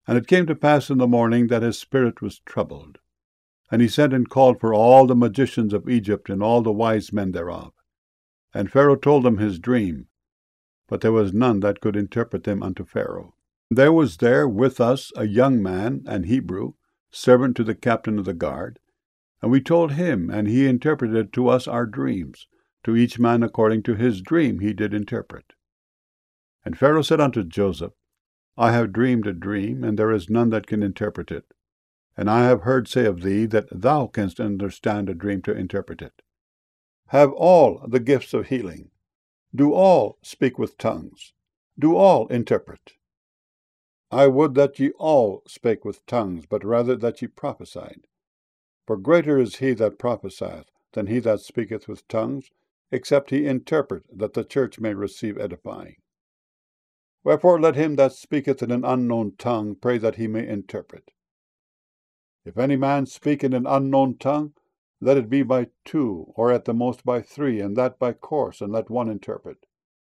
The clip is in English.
And it came to pass in the morning that his spirit was troubled. And he sent and called for all the magicians of Egypt and all the wise men thereof. And Pharaoh told them his dream, but there was none that could interpret them unto Pharaoh. There was there with us a young man, an Hebrew, servant to the captain of the guard. And we told him, and he interpreted to us our dreams. To each man according to his dream he did interpret. And Pharaoh said unto Joseph, I have dreamed a dream, and there is none that can interpret it. And I have heard say of thee that thou canst understand a dream to interpret it. Have all the gifts of healing. Do all speak with tongues. Do all interpret. I would that ye all spake with tongues, but rather that ye prophesied. For greater is he that prophesieth than he that speaketh with tongues, except he interpret, that the church may receive edifying. Wherefore let him that speaketh in an unknown tongue pray that he may interpret. If any man speak in an unknown tongue, let it be by two, or at the most by three, and that by course, and let one interpret.